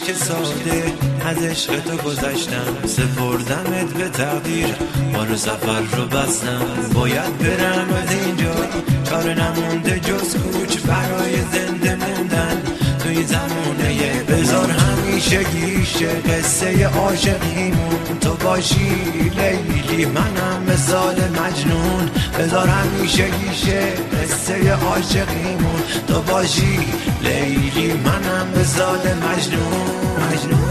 اشک ساده از عشق تو گذشتم، سپردمت به تقدیر، بار سفر رو بستم. باید برم از اینجا، چاره نمونده جز کوچ برای زنده موندن توی زمونه. بذار همیشه گیشه قصه عاشقیمون تو باشی لیلی، منم مثال مجنون. بذار همیشه گیشه قصه عاشقیمون تو باشی لیلی، منم مثال مجنون.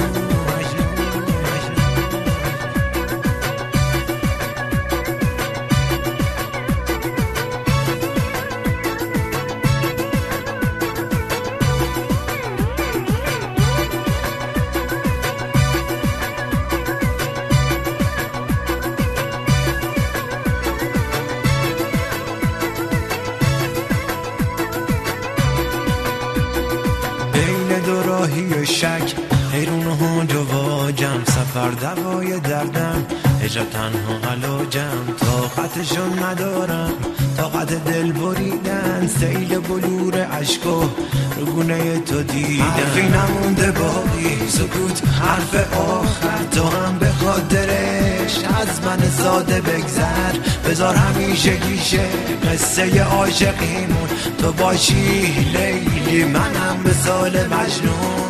دو راهی شک حیرون و هنج و واجم، سفر دوای دردم هجا تنها علاجم. طاقتشون ندارم، طاقت دل بریدن، سیل بلور عشقو رگونه تو دیدم. حرفی نمونده باقی، سکوت حرف آخر، تو هم به خاطرش از من ساده بگذر. بذار همیشه گیشه قصه عاشقیمون تو باشی لیلی، منم مثال مجنون.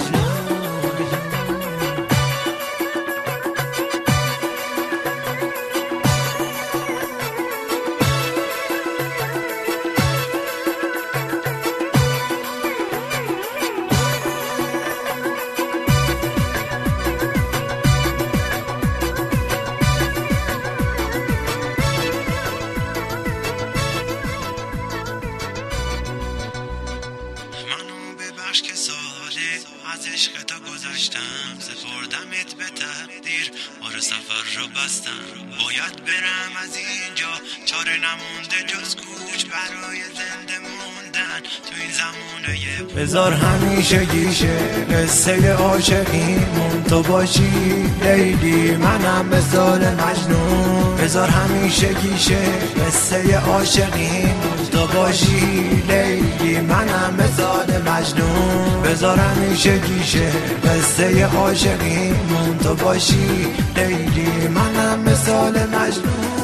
که ساله از عشق تو گذشتم، سپردمت به تقدیر، بار سفر رو بستم. باید برم از اینجا، چاره نمونده جز کوچ برای زنده موندن تو این زمونه. بذار همیشه گیشه قصه عاشقیمون تو باشی لیلی، منم مثال مجنون. بذار همیشه گیشه قصه عاشقیمون تو باشی لیلی، منم مثال مجنون. بذار همیشه گیشه قصه عاشقیمون تو باشی لیلی، منم مثال مجنون.